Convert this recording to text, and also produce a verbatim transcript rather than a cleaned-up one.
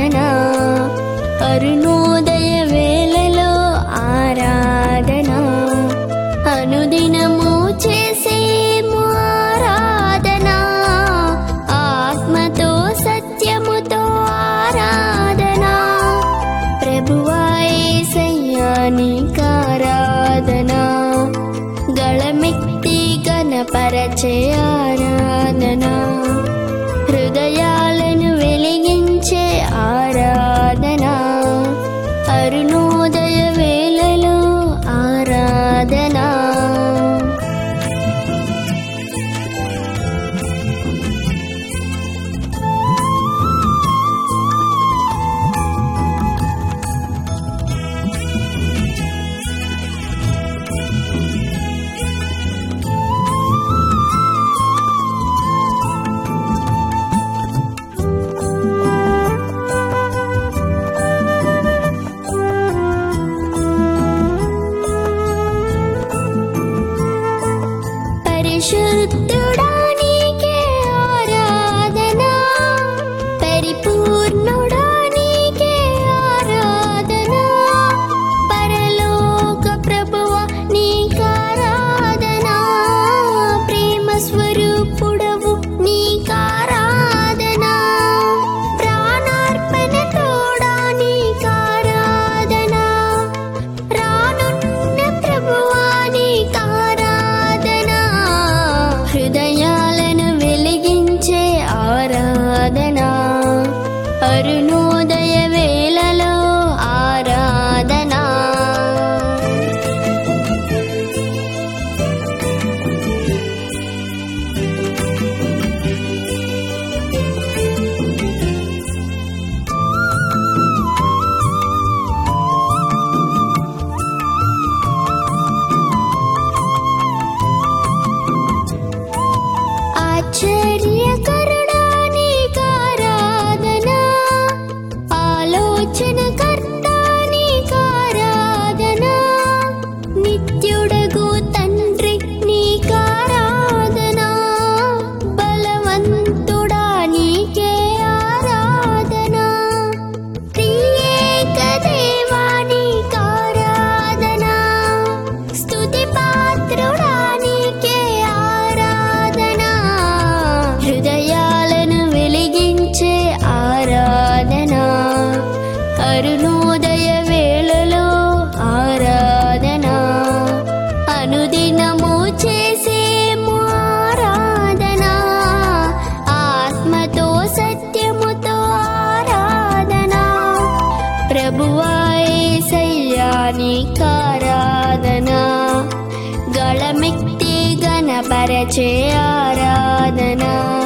ఆరాధనా అరుణోదయ వేళలో ఆరాధనా అనుదినము చేసేము ఆరాధనా ఆత్మతో సత్యముతో ఆరాధనా ప్రభువా యేసయ్యా నీకారాధనా గళమెత్తి గణపరచే ఆరాధనా హృదయాలను వెలిగించే ఆరాధనా అరుణోదయ వేళలో ఆరాధనా పరిశుద్ధుడా నీకే ఆరాధనా పరిపూర్ణుడా నీకే ఆరాధనా పరలోక ప్రభువా నీకారాధనా ప్రేమ స్వరూపుడవు నీకారాధనా ప్రాణార్పణ తోడా నీకారాధనా రానున్న ప్రభువా నీకారాధనా హృదయాలను వెలిగించే ఆరాధనా అరుణోదయ వేళలో ఆరాధనా ఆశ్చర్యకరుడా నీకారాధనా ఆలోచనకర్తా నీకారాధనా నిత్యుడగు తండ్రి నీకారాధనా బలవంతుడా నీకే ఆరాధనా త్రియేక దేవా నీకారాధనా స్తుతి పాత్రుడా నీకే ఆరాధనా హృదయాలను వెలిగించే ఆరాధనా అరుణోదయ వేళలో ఆరాధనా అనుదినము చేసేము ఆరాధనా ఆత్మతో సత్యముతో ఆరాధనా ప్రభువా యేసయ్యా నీకారాధనా గళమెత్తి గణపరచే ఆరాధనా